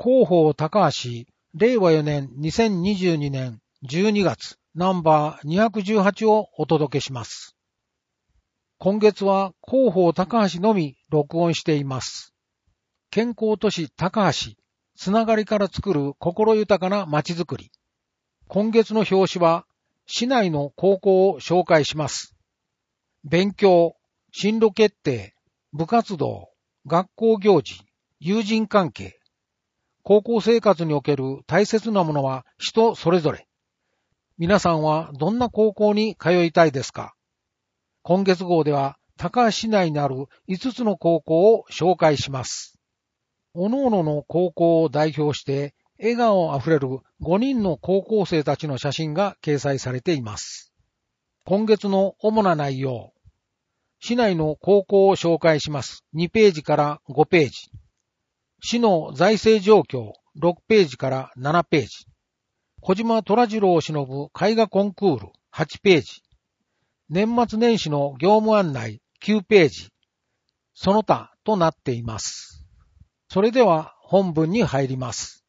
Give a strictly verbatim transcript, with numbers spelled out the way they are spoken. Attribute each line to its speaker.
Speaker 1: 広報高橋、れいわよねんにせんにじゅうにねんじゅうにがつナンバーにひゃくじゅうはちをお届けします。今月は広報高橋のみ録音しています。健康都市高橋、つながりから作る心豊かな街づくり。今月の表紙は市内の高校を紹介します。勉強、進路決定、部活動、学校行事、友人関係。高校生活における大切なものは人それぞれ。皆さんはどんな高校に通いたいですか？今月号では高橋市内にあるいつつの高校を紹介します。各々の高校を代表して笑顔あふれるごにんの高校生たちの写真が掲載されています。今月の主な内容。市内の高校を紹介します。にページからごページ。市の財政状況ろくページからななページ。小島虎次郎を偲ぶ絵画コンクールはちページ。年末年始の業務案内きゅうページ。その他となっています。それでは本文に入ります。